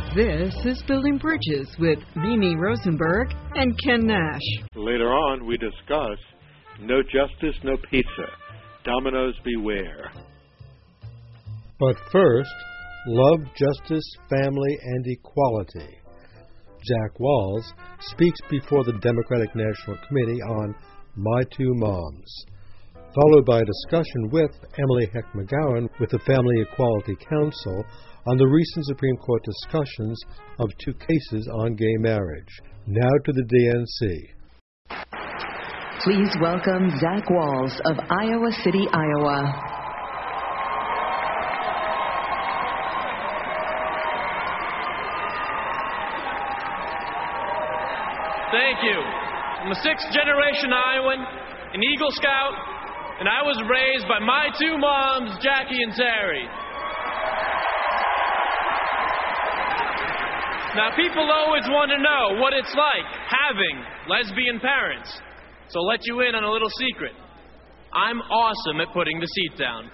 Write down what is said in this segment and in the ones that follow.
This is Building Bridges with Mimi Rosenberg and Ken Nash. Later on, we discuss no justice, no pizza. Dominoes beware. But first, love, justice, family, and equality. Jack Walz speaks before the Democratic National Committee on My Two Moms, followed by a discussion with Emily Heck McGowan with the Family Equality Council on the recent Supreme Court discussions of two cases on gay marriage. Now to the DNC. Please welcome Zach Walz of Iowa City, Iowa. Thank you. I'm a sixth-generation Iowan, an Eagle Scout, and I was raised by my two moms, Jackie and Terry. Now, people always want to know what it's like having lesbian parents. So I'll let you in on a little secret. I'm awesome at putting the seat down.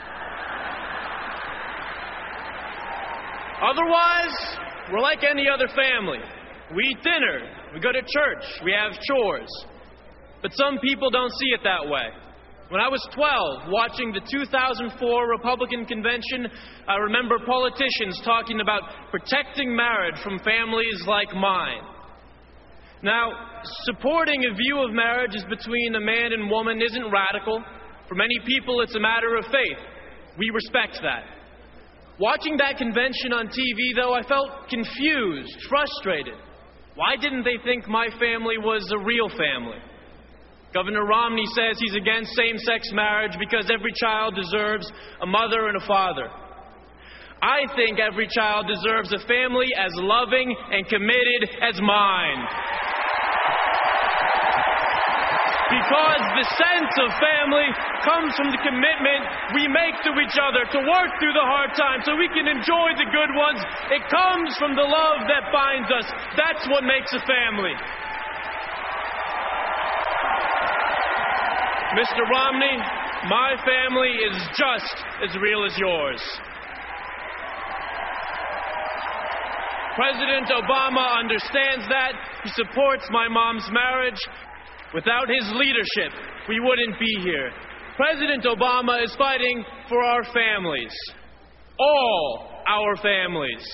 Otherwise, we're like any other family. We eat dinner, we go to church, we have chores. But some people don't see it that way. When I was 12, watching the 2004 Republican convention, I remember politicians talking about protecting marriage from families like mine. Now, supporting a view of marriage as between a man and woman isn't radical. For many people, it's a matter of faith. We respect that. Watching that convention on TV, though, I felt confused, frustrated. Why didn't they think my family was a real family? Governor Romney says he's against same-sex marriage because every child deserves a mother and a father. I think every child deserves a family as loving and committed as mine. Because the sense of family comes from the commitment we make to each other to work through the hard times so we can enjoy the good ones. It comes from the love that binds us. That's what makes a family. Mr. Romney, my family is just as real as yours. President Obama understands that. He supports my mom's marriage. Without his leadership, we wouldn't be here. President Obama is fighting for our families. All our families.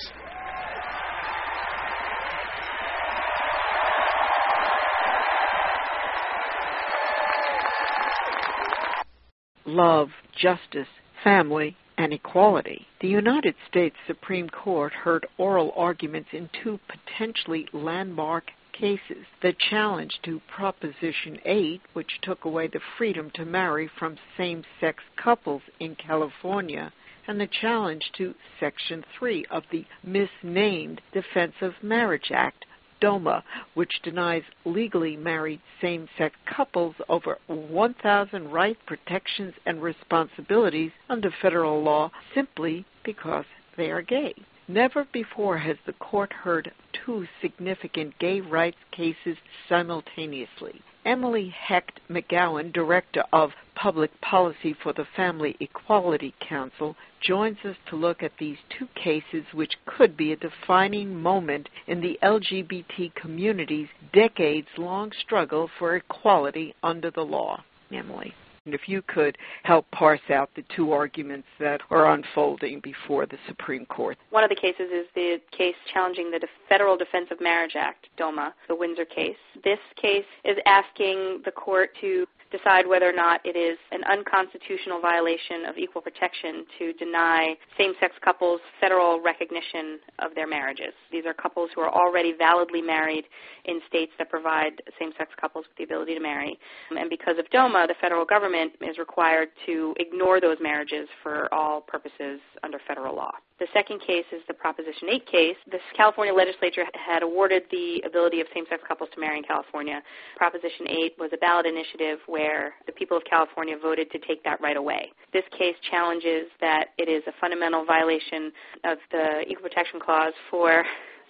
Love, justice, family, and equality. The United States Supreme Court heard oral arguments in two potentially landmark cases. The challenge to Proposition 8, which took away the freedom to marry from same-sex couples in California, and the challenge to Section 3 of the misnamed Defense of Marriage Act, DOMA, which denies legally married same-sex couples over 1,000 rights, protections, and responsibilities under federal law simply because they are gay. Never before has the court heard two significant gay rights cases simultaneously. Emily Hecht McGowan, Director of Public Policy for the Family Equality Council, joins us to look at these two cases which could be a defining moment in the LGBT community's decades-long struggle for equality under the law. Emily, if you could help parse out the two arguments that are unfolding before the Supreme Court. One of the cases is the case challenging the Federal Defense of Marriage Act, DOMA, the Windsor case. This case is asking the court to decide whether or not it is an unconstitutional violation of equal protection to deny same-sex couples federal recognition of their marriages. These are couples who are already validly married in states that provide same-sex couples with the ability to marry. And because of DOMA, the federal government is required to ignore those marriages for all purposes under federal law. The second case is the Proposition 8 case. The California legislature had awarded the ability of same-sex couples to marry in California. Proposition 8 was a ballot initiative where the people of California voted to take that right away. This case challenges that it is a fundamental violation of the Equal Protection Clause for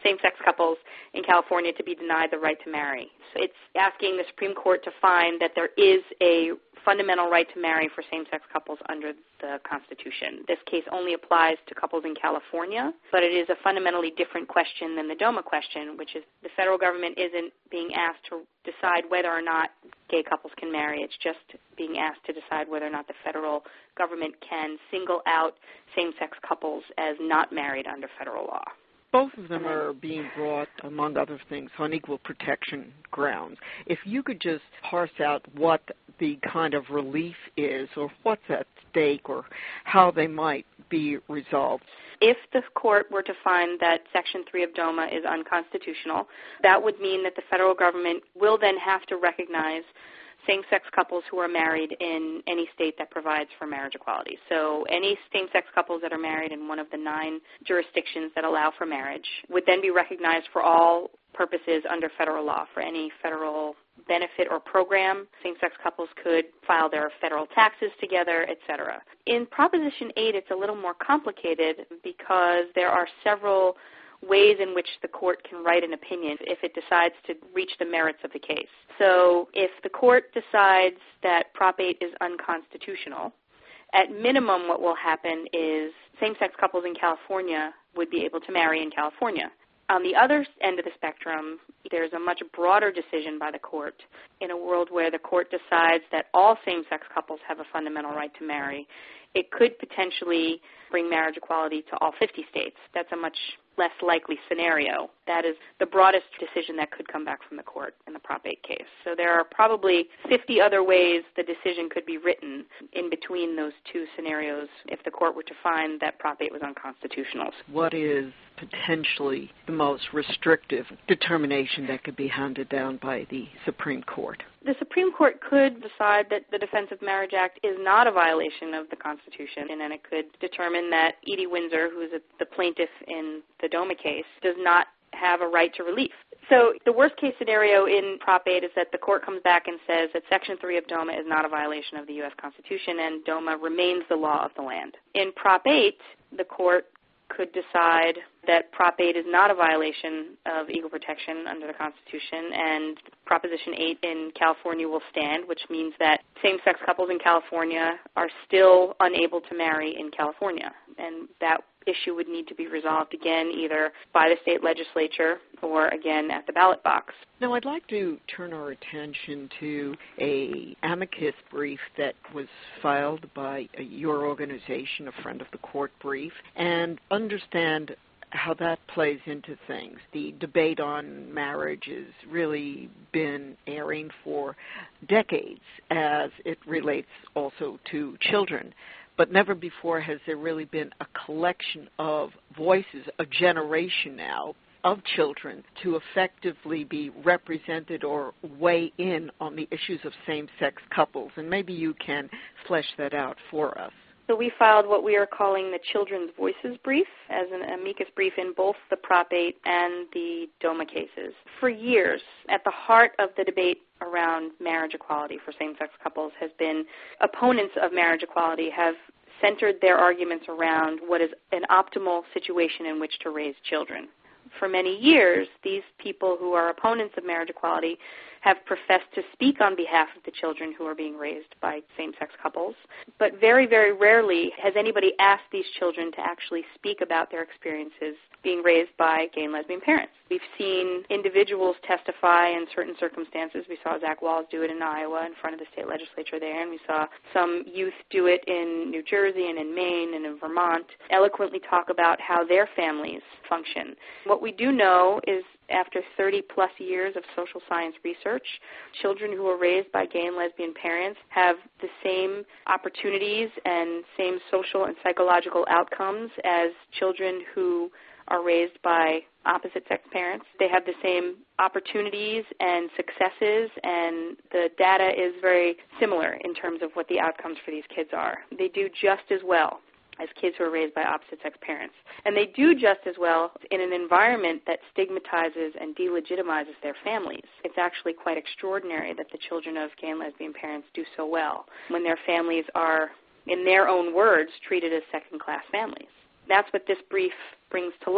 same-sex couples in California to be denied the right to marry. So it's asking the Supreme Court to find that there is a fundamental right to marry for same-sex couples under the Constitution. This case only applies to couples in California, but it is a fundamentally different question than the DOMA question, which is the federal government isn't being asked to decide whether or not gay couples can marry. It's just being asked to decide whether or not the federal government can single out same-sex couples as not married under federal law. Both of them are being brought, among other things, on equal protection grounds. If you could just parse out what the kind of relief is, or what's at stake, or how they might be resolved. If the court were to find that Section 3 of DOMA is unconstitutional, that would mean that the federal government will then have to recognize same-sex couples who are married in any state that provides for marriage equality. So any same-sex couples that are married in one of the 9 jurisdictions that allow for marriage would then be recognized for all purposes under federal law. For any federal benefit or program, same-sex couples could file their federal taxes together, etc. In Proposition 8, it's a little more complicated because there are several ways in which the court can write an opinion if it decides to reach the merits of the case. So if the court decides that Prop 8 is unconstitutional, at minimum what will happen is same-sex couples in California would be able to marry in California. On the other end of the spectrum, there's a much broader decision by the court. In a world where the court decides that all same-sex couples have a fundamental right to marry, it could potentially bring marriage equality to all 50 states. That's a much less likely scenario. That is the broadest decision that could come back from the court in the Prop 8 case. So there are probably 50 other ways the decision could be written in between those two scenarios if the court were to find that Prop 8 was unconstitutional. What is potentially the most restrictive determination that could be handed down by the Supreme Court? The Supreme Court could decide that the Defense of Marriage Act is not a violation of the Constitution, and then it could determine that Edie Windsor, who is the plaintiff in the DOMA case, does not have a right to relief. So the worst-case scenario in Prop 8 is that the court comes back and says that Section 3 of DOMA is not a violation of the U.S. Constitution and DOMA remains the law of the land. In Prop 8, the court could decide that Prop 8 is not a violation of equal protection under the Constitution, and Proposition 8 in California will stand, which means that same-sex couples in California are still unable to marry in California. And that issue would need to be resolved again either by the state legislature or again at the ballot box. Now, I'd like to turn our attention to an amicus brief that was filed by your organization, a Friend of the Court brief, and understand how that plays into things. The debate on marriage has really been airing for decades as it relates also to children. But never before has there really been a collection of voices, a generation now, of children to effectively be represented or weigh in on the issues of same-sex couples. And maybe you can flesh that out for us. So we filed what we are calling the Children's Voices Brief as an amicus brief in both the Prop 8 and the DOMA cases. For years, at the heart of the debate around marriage equality for same-sex couples has been opponents of marriage equality have centered their arguments around what is an optimal situation in which to raise children. For many years, these people who are opponents of marriage equality have professed to speak on behalf of the children who are being raised by same-sex couples. But very, very rarely has anybody asked these children to actually speak about their experiences being raised by gay and lesbian parents. We've seen individuals testify in certain circumstances. We saw Zach Walls do it in Iowa in front of the state legislature there, and we saw some youth do it in New Jersey and in Maine and in Vermont, eloquently talk about how their families function. What we do know is after 30-plus years of social science research, children who are raised by gay and lesbian parents have the same opportunities and same social and psychological outcomes as children who are raised by opposite-sex parents. They have the same opportunities and successes, and the data is very similar in terms of what the outcomes for these kids are. They do just as well as kids who are raised by opposite-sex parents. And they do just as well in an environment that stigmatizes and delegitimizes their families. It's actually quite extraordinary that the children of gay and lesbian parents do so well when their families are, in their own words, treated as second-class families. That's what this brief brings to light.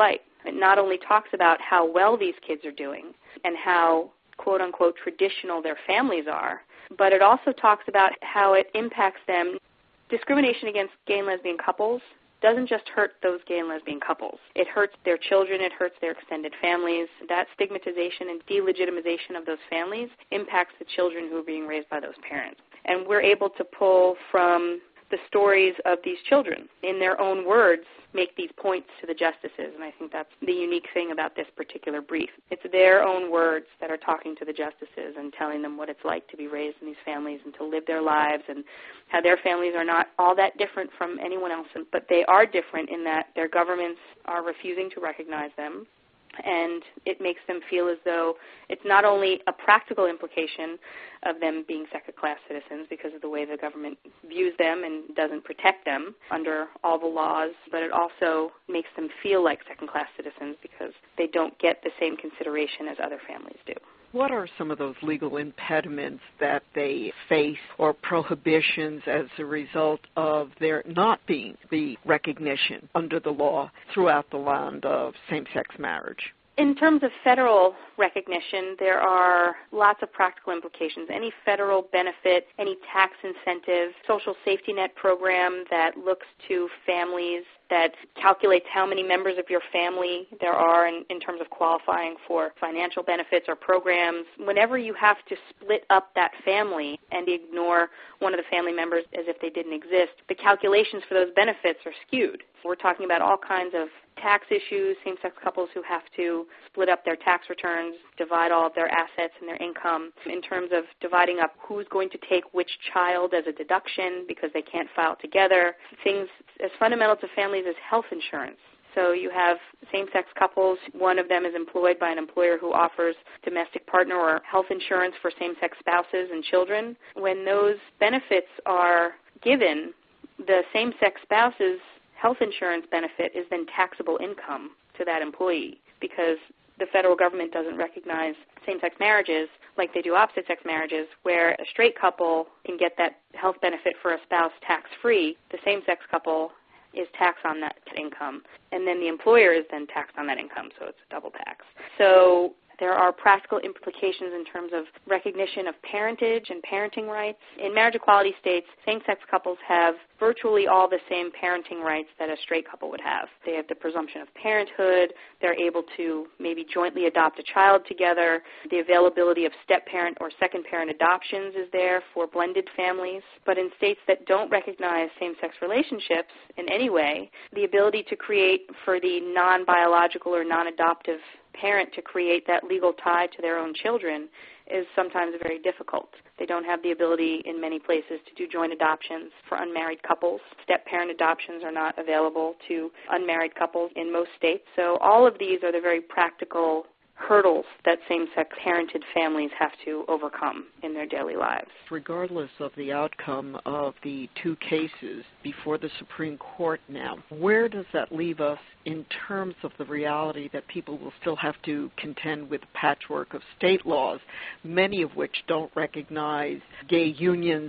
It not only talks about how well these kids are doing and how, quote-unquote, traditional their families are, but it also talks about how it impacts them. Discrimination against gay and lesbian couples doesn't just hurt those gay and lesbian couples. It hurts their children. It hurts their extended families. That stigmatization and delegitimization of those families impacts the children who are being raised by those parents. And we're able to pull from the stories of these children, in their own words, make these points to the justices, and I think that's the unique thing about this particular brief. It's their own words that are talking to the justices and telling them what it's like to be raised in these families and to live their lives, and how their families are not all that different from anyone else, but they are different in that their governments are refusing to recognize them, and it makes them feel as though it's not only a practical implication of them being second-class citizens because of the way the government views them and doesn't protect them under all the laws, but it also makes them feel like second-class citizens because they don't get the same consideration as other families do. What are some of those legal impediments that they face or prohibitions as a result of there not being the recognition under the law throughout the land of same-sex marriage? In terms of federal recognition, there are lots of practical implications. Any federal benefit, any tax incentive, social safety net program that looks to families, that calculates how many members of your family there are in terms of qualifying for financial benefits or programs. Whenever you have to split up that family and ignore one of the family members as if they didn't exist, the calculations for those benefits are skewed. We're talking about all kinds of tax issues, same-sex couples who have to split up their tax returns, divide all of their assets and their income, in terms of dividing up who's going to take which child as a deduction because they can't file together, things as fundamental to families as health insurance. So you have same-sex couples, one of them is employed by an employer who offers domestic partner or health insurance for same-sex spouses and children. When those benefits are given, the same-sex spouse's health insurance benefit is then taxable income to that employee because the federal government doesn't recognize same-sex marriages like they do opposite-sex marriages, where a straight couple can get that health benefit for a spouse tax-free. The same-sex couple is taxed on that income, and then the employer is then taxed on that income, so it's a double tax. So there are practical implications in terms of recognition of parentage and parenting rights. In marriage equality states, same-sex couples have virtually all the same parenting rights that a straight couple would have. They have the presumption of parenthood. They're able to maybe jointly adopt a child together. The availability of step-parent or second-parent adoptions is there for blended families. But in states that don't recognize same-sex relationships in any way, the ability to create for the non-biological or non-adoptive parent to create that legal tie to their own children is sometimes very difficult. They don't have the ability in many places to do joint adoptions for unmarried couples. Step-parent adoptions are not available to unmarried couples in most states. So all of these are the very practical hurdles that same-sex parented families have to overcome in their daily lives. Regardless of the outcome of the two cases before the Supreme Court now, where does that leave us in terms of the reality that people will still have to contend with a patchwork of state laws, many of which don't recognize gay unions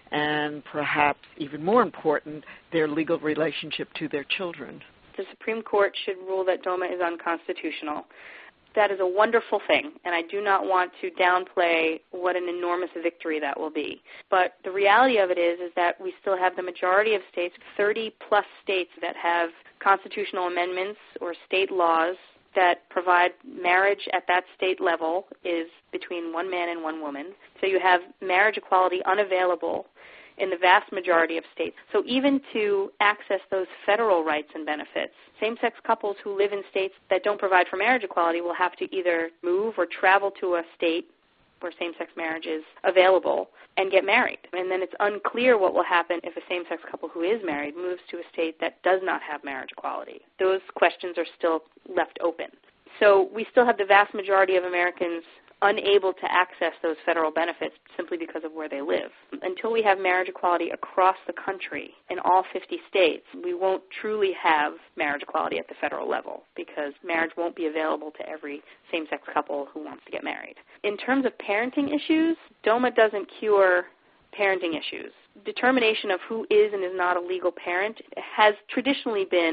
and perhaps even more important, their legal relationship to their children? The Supreme Court should rule that DOMA is unconstitutional. That is a wonderful thing, and I do not want to downplay what an enormous victory that will be. But the reality of it is that we still have the majority of states, 30-plus states, that have constitutional amendments or state laws that provide marriage at that state level is between one man and one woman. So you have marriage equality unavailable in the vast majority of states. So even to access those federal rights and benefits, same-sex couples who live in states that don't provide for marriage equality will have to either move or travel to a state where same-sex marriage is available and get married. And then it's unclear what will happen if a same-sex couple who is married moves to a state that does not have marriage equality. Those questions are still left open. So we still have the vast majority of Americans unable to access those federal benefits simply because of where they live. Until we have marriage equality across the country in all 50 states, we won't truly have marriage equality at the federal level because marriage won't be available to every same-sex couple who wants to get married. In terms of parenting issues, DOMA doesn't cure parenting issues. Determination of who is and is not a legal parent has traditionally been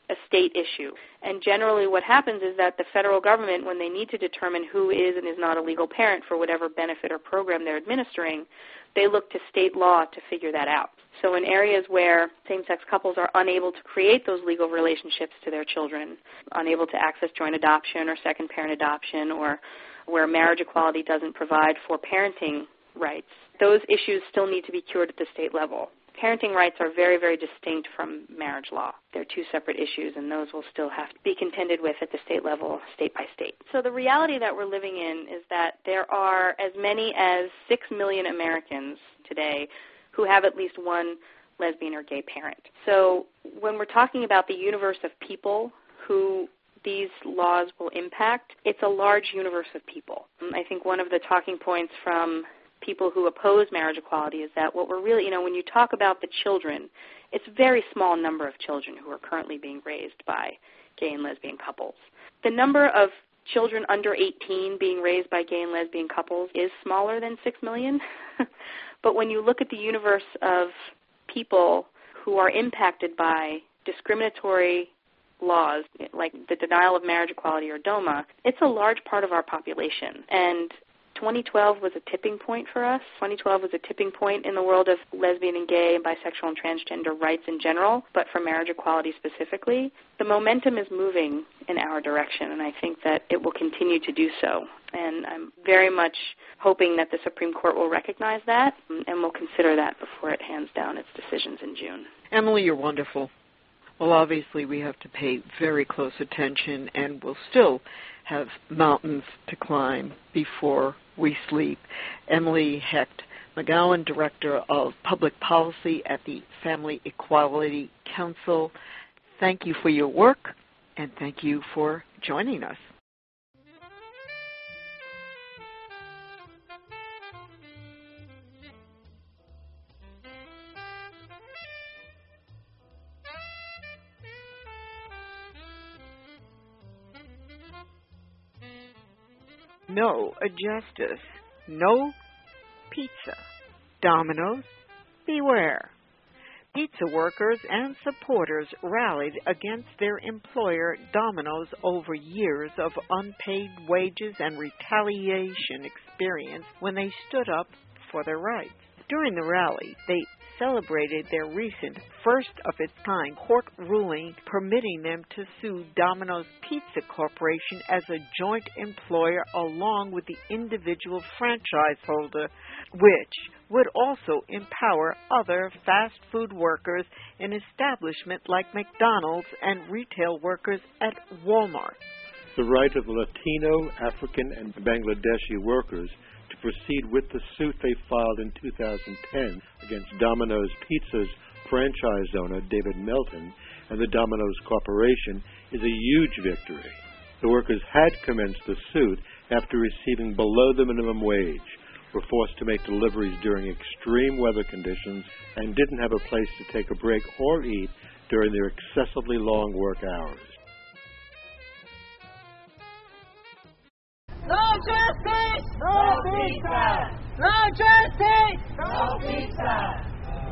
a state issue. And generally what happens is that the federal government, when they need to determine who is and is not a legal parent for whatever benefit or program they're administering, they look to state law to figure that out. So in areas where same-sex couples are unable to create those legal relationships to their children, unable to access joint adoption or second parent adoption, or where marriage equality doesn't provide for parenting rights, those issues still need to be cured at the state level. Parenting rights are very, very distinct from marriage law. They're two separate issues, and those will still have to be contended with at the state level, state by state. So the reality that we're living in is that there are as many as 6 million Americans today who have at least one lesbian or gay parent. So when we're talking about the universe of people who these laws will impact, it's a large universe of people. I think one of the talking points from people who oppose marriage equality is that what we're really, when you talk about the children, it's a very small number of children who are currently being raised by gay and lesbian couples. The number of children under 18 being raised by gay and lesbian couples is smaller than 6 million. But when you look at the universe of people who are impacted by discriminatory laws, like the denial of marriage equality or DOMA, it's a large part of our population. And 2012 was a tipping point for us. 2012 was a tipping point in the world of lesbian and gay and bisexual and transgender rights in general, but for marriage equality specifically. The momentum is moving in our direction, and I think that it will continue to do so. And I'm very much hoping that the Supreme Court will recognize that and will consider that before it hands down its decisions in June. Emily, you're wonderful. Well, obviously we have to pay very close attention, and we'll still have mountains to climb before we sleep. Emily Hecht McGowan, Director of Public Policy at the Family Equality Council, thank you for your work, and thank you for joining us. No justice, no pizza. Domino's, beware. Pizza workers and supporters rallied against their employer, Domino's, over years of unpaid wages and retaliation experience when they stood up for their rights. During the rally, they celebrated their recent first-of-its-kind court ruling permitting them to sue Domino's Pizza Corporation as a joint employer along with the individual franchise holder, which would also empower other fast food workers in establishments like McDonald's and retail workers at Walmart. The right of Latino, African, and Bangladeshi workers to proceed with the suit they filed in 2010 against Domino's Pizza's franchise owner, David Melton, and the Domino's Corporation is a huge victory. The workers had commenced the suit after receiving below the minimum wage, were forced to make deliveries during extreme weather conditions, and didn't have a place to take a break or eat during their excessively long work hours. No justice! No pizza! No justice! No pizza!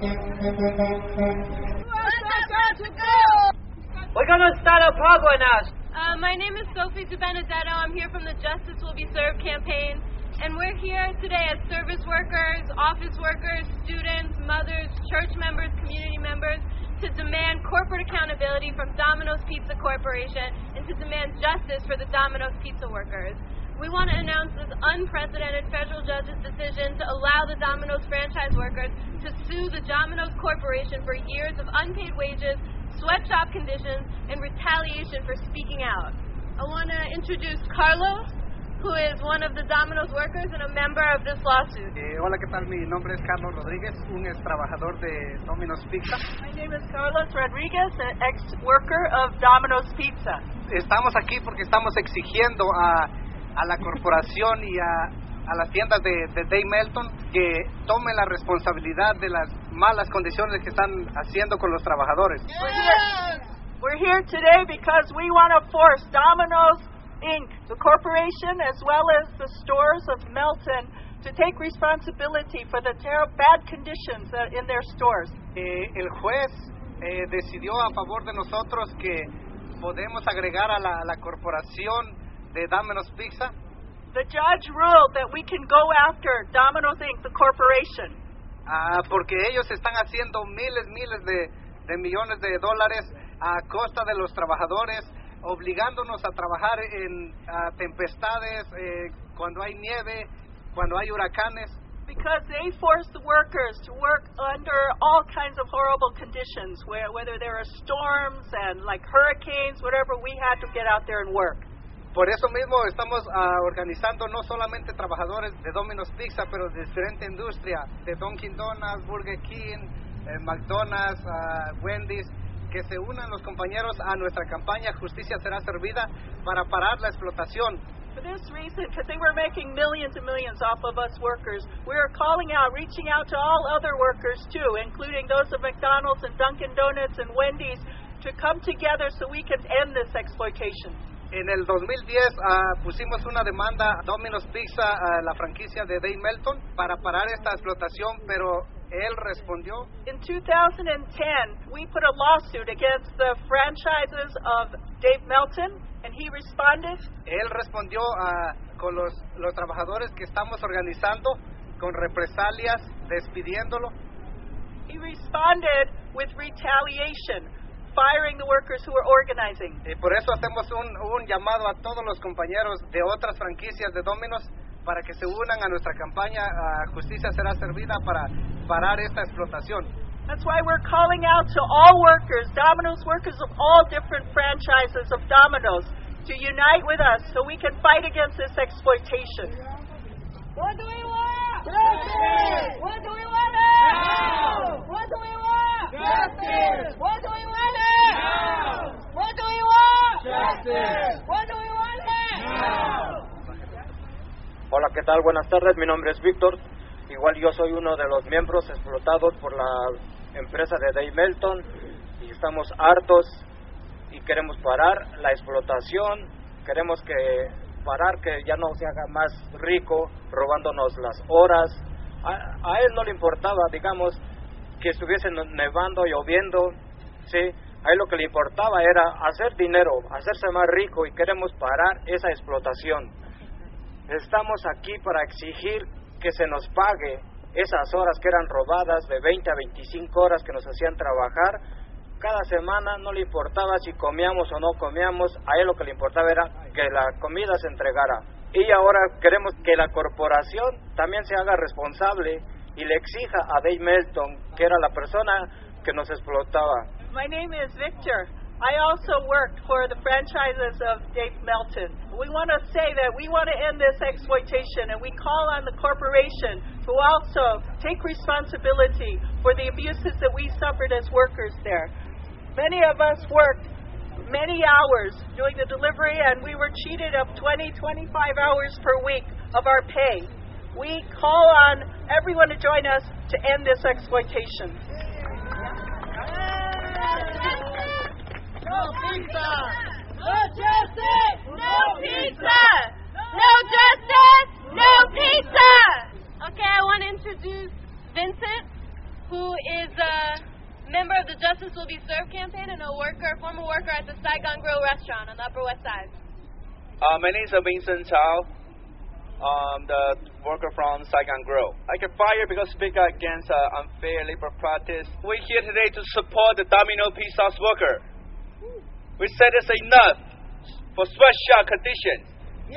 We're going to start a program now. My name is Sophie DiBenedetto. I'm here from the Justice Will Be Served campaign. And we're here today as service workers, office workers, students, mothers, church members, community members, to demand corporate accountability from Domino's Pizza Corporation and to demand justice for the Domino's Pizza workers. We want to announce this unprecedented federal judge's decision to allow the Domino's franchise workers to sue the Domino's Corporation for years of unpaid wages, sweatshop conditions, and retaliation for speaking out. I want to introduce Carlos, who is one of the Domino's workers and a member of this lawsuit. Hola, ¿qué tal? Mi nombre es Carlos Rodríguez, un ex trabajador de Domino's Pizza. My name is Carlos Rodríguez, an ex-worker of Domino's Pizza. Estamos aquí porque estamos exigiendo a la corporación y a las tiendas de Dave Melton que tomen la responsabilidad de las malas condiciones que están haciendo con los trabajadores. We're here today because we want to force Domino's Inc., the corporation, as well as the stores of Melton, to take responsibility for the bad conditions in their stores. El juez decidió a favor de nosotros que podemos agregar a la corporación de Domino's Pizza. The judge ruled that we can go after Domino's Inc., the corporation. Porque ellos están haciendo miles de millones de dólares a costa de los trabajadores, obligándonos a trabajar en tempestades, cuando hay nieve, cuando hay huracanes. Because they force the workers to work under all kinds of horrible conditions, whether there are storms and like hurricanes, whatever, we had to get out there and work. Por eso mismo estamos organizando no solamente trabajadores de Domino's Pizza, pero de diferente industria, de Dunkin' Donuts, Burger King, McDonald's, Wendy's, que se unan los compañeros a nuestra campaña Justicia Será Servida para parar la explotación. For this reason, because they were making millions and millions off of us workers, we are calling out, reaching out to all other workers too, including those of McDonald's and Dunkin' Donuts and Wendy's, to come together so we can end this exploitation. En el 2010 pusimos una demanda a Domino's Pizza, la franquicia de Dave Melton, para parar esta explotación, pero él respondió. In 2010, we put a lawsuit against the franchises of Dave Melton, and he responded. Él respondió con los trabajadores que estamos organizando, con represalias, despidiéndolo. He responded with retaliation, firing the workers who were organizing. Y por eso hacemos un llamado a todos los compañeros de otras franquicias de Domino's para que se unan a nuestra campaña Justicia Será Servida para parar esta explotación. That's why we're calling out to all workers, Domino's workers of all different franchises of Domino's, to unite with us so we can fight against this exploitation. What do we want? Justice! What do we want now? What do we want? Justice! What do we want now? What do we want? Justice! What do we want now? Hola, ¿qué tal? Buenas tardes, mi nombre es Víctor. Igual yo soy uno de los miembros explotados por la empresa de Dave Melton y estamos hartos y queremos parar la explotación, queremos parar que ya no se haga más rico robándonos las horas. A él no le importaba, digamos, que estuviese nevando, lloviendo, ¿sí? A él lo que le importaba era hacer dinero, hacerse más rico y queremos parar esa explotación. Estamos aquí para exigir que se nos pague esas horas que eran robadas de 20 a 25 horas que nos hacían trabajar. Cada semana no le importaba si comíamos o no comíamos, a él lo que le importaba era que la comida se entregara. Y ahora queremos que la corporación también se haga responsable y le exija a Dave Melton, que era la persona que nos explotaba. My name is Victor. I also worked for the franchises of Dave Melton. We want to say that we want to end this exploitation, and we call on the corporation to also take responsibility for the abuses that we suffered as workers there. Many of us worked many hours doing the delivery, and we were cheated of 20, 25 hours per week of our pay. We call on everyone to join us to end this exploitation. No pizza! No justice! No pizza! No justice! No pizza! Okay, I want to introduce Vincent, who is a member of the Justice Will Be Served campaign and a former worker at the Saigon Grill restaurant on the Upper West Side. My name is Vincent Chow. I'm the worker from Saigon Grill. I get fired because I speak against unfair labor practice. We're here today to support the Domino Pizza's worker. We said it's enough for sweatshop conditions.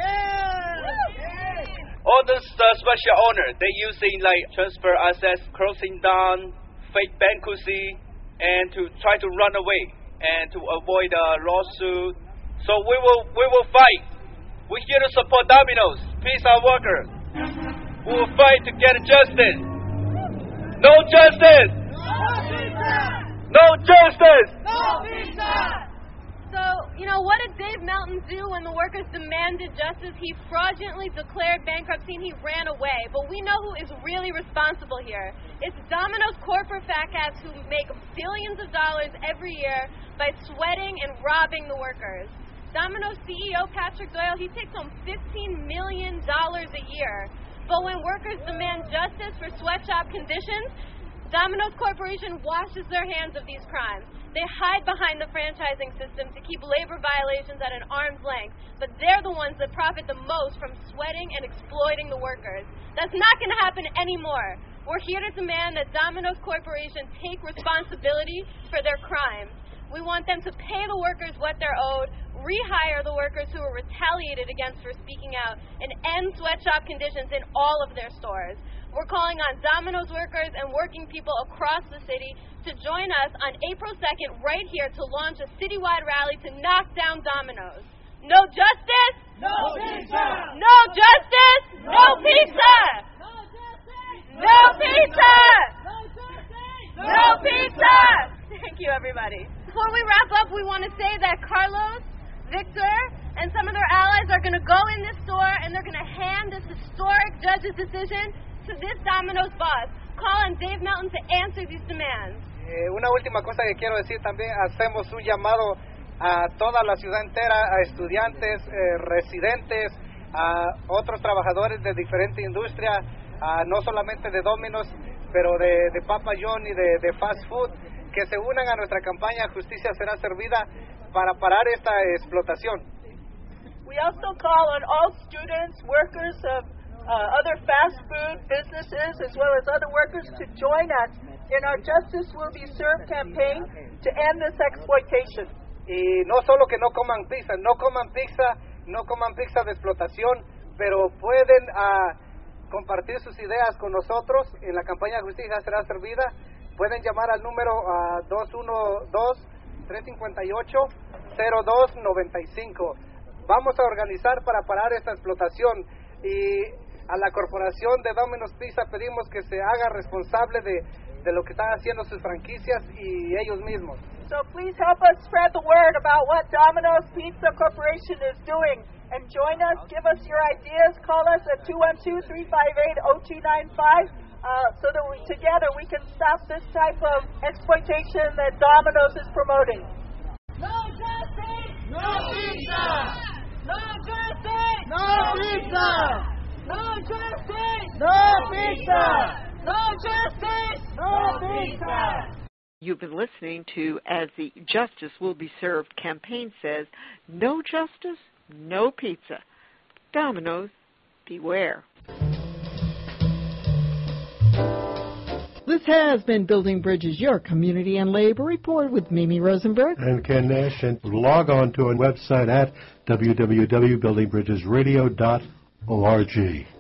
All the sweatshop owners, they using like transfer assets, closing down, fake bankruptcy, and to try to run away and to avoid a lawsuit. So we will fight. We're here to support Domino's Pizza workers. We will fight to get justice. No justice. No justice. No pizza. So, what did Dave Melton do when the workers demanded justice? He fraudulently declared bankruptcy and he ran away. But we know who is really responsible here. It's Domino's corporate fat cats who make billions of dollars every year by sweating and robbing the workers. Domino's CEO Patrick Doyle, he takes home $15 million a year. But when workers demand justice for sweatshop conditions, Domino's Corporation washes their hands of these crimes. They hide behind the franchising system to keep labor violations at an arm's length, but they're the ones that profit the most from sweating and exploiting the workers. That's not going to happen anymore. We're here to demand that Domino's Corporation take responsibility for their crimes. We want them to pay the workers what they're owed, rehire the workers who were retaliated against for speaking out, and end sweatshop conditions in all of their stores. We're calling on Domino's workers and working people across the city to join us on April 2nd right here to launch a citywide rally to knock down Domino's. No justice? No pizza! No justice? No pizza! No pizza! No pizza! Thank you, everybody. Before we wrap up, we want to say that Carlos, Victor, and some of their allies are going to go in this store and they're going to hand this historic judge's decision to this Domino's boss. Call on Dave Melton to answer these demands. Una última cosa que quiero decir también, hacemos un llamado a toda la ciudad entera, a estudiantes, residentes, a otros trabajadores de diferentes industrias, no solamente de Domino's, pero de Papa John y de fast food, que se unan a nuestra campaña Justicia será servida para parar esta explotación. We also call on all students, workers of other fast food businesses, as well as other workers, to join us in our Justice Will Be Served campaign to end this exploitation. Y no solo que no coman pizza de explotación, pero pueden compartir sus ideas con nosotros en la campaña Justicia será servida. Pueden llamar al número 212-358-0295. Vamos a organizar para parar esta explotación y a la corporación de Domino's Pizza pedimos que se haga responsable de lo que están haciendo sus franquicias y ellos mismos. So please help us spread the word about what Domino's Pizza Corporation is doing and join us, give us your ideas, call us at 212-358-0295 so that together we can stop this type of exploitation that Domino's is promoting. No justice! No pizza! No justice! No pizza! No justice! No pizza! No justice! No pizza! You've been listening to As the Justice Will Be Served campaign says, no justice, no pizza. Domino's, beware. This has been Building Bridges, your community and labor report with Mimi Rosenberg and Ken Nash. And log on to our website at www.buildingbridgesradio.org.